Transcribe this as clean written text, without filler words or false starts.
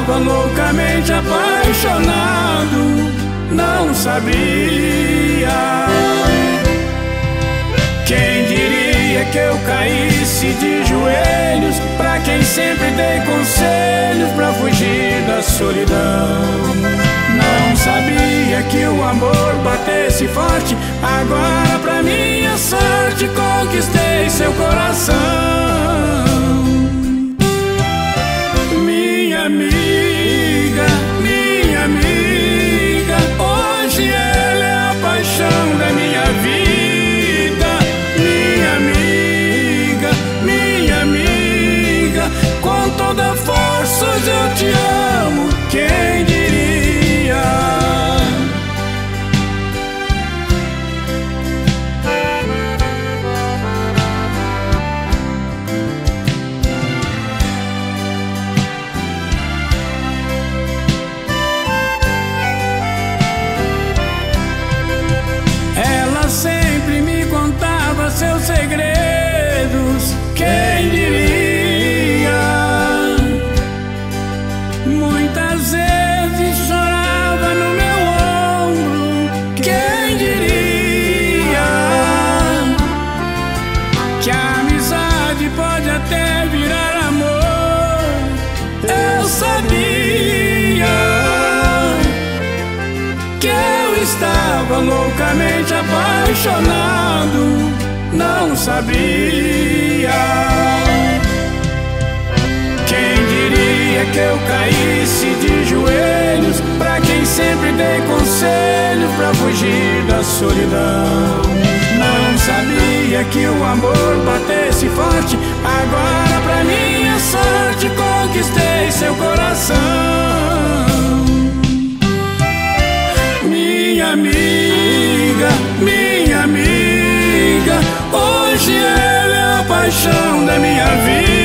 estava loucamente apaixonado, não sabia. Quem diria que eu caísse de joelhos pra quem sempre dei conselhos pra fugir da solidão. Não sabia que o amor batesse forte. Agora pra minha sorte conquistei seu coração. Minha amiga, minha amiga, hoje ela é a paixão da minha vida. Minha amiga, minha amiga, com toda a força hoje eu te amo, quem diria? Ela sempre me contava seus segredos, quem diria? Muitas vezes chorava no meu ombro, quem diria? Que a amizade pode até virar amor, eu sabia. Que eu estava loucamente apaixonado, não sabia. Quem diria que eu caísse de joelhos pra quem sempre dei conselhos pra fugir da solidão. Não sabia que o amor batesse forte. Agora pra minha sorte conquistei seu coração. Minha amiga, minha amiga, hoje ela é a paixão da minha vida.